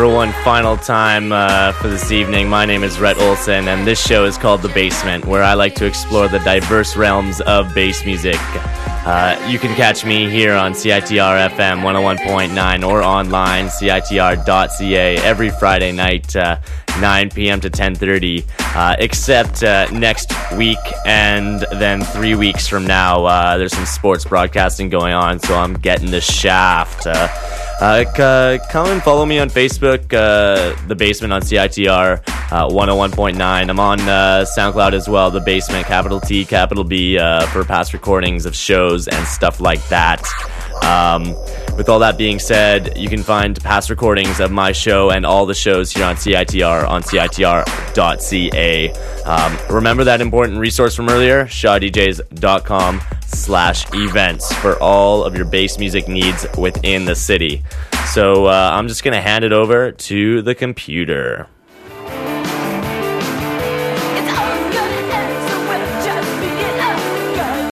for one final time for this evening. My name is Rhett Olson, and this show is called The Basement, where I like to explore the diverse realms of bass music. You can catch me here on CITR FM 101.9 or online, CITR.ca, every Friday night, 9 p.m. to 10:30, except next week and then 3 weeks from now. There's some sports broadcasting going on, so I'm getting the shaft. Come and follow me on Facebook, The Basement on CITR 101.9. I'm on SoundCloud as well, The Basement, capital T, capital B, for past recordings of shows and stuff like that. With all that being said, you can find past recordings of my show and all the shows here on CITR on CITR.ca. Remember that important resource from earlier? ShawDJs.com/events for all of your bass music needs within the city. So I'm just going to hand it over to the computer.